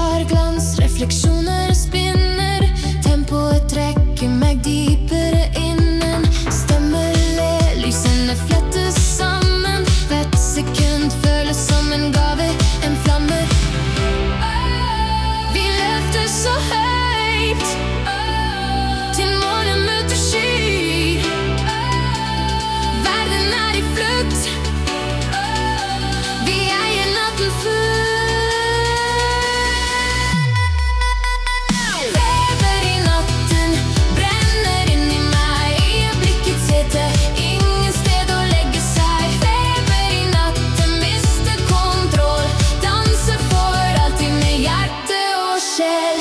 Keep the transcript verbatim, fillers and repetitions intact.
har glans, refleksjoner spinner. Tempoet trekker meg dypere innen. Stemmer ler, lysene flettes sammen. Hvert sekund føles som en gave, en flamme. Vi løfter så høyt til morgen møter sky. Verden er i flukt. Vi eier natten full. Feber i natten brenner inn i meg. Øyeblikkets hete, ingen sted å legge seg. Feber i natten, mister kontroll. Danser for alltid med hjerte og sjel.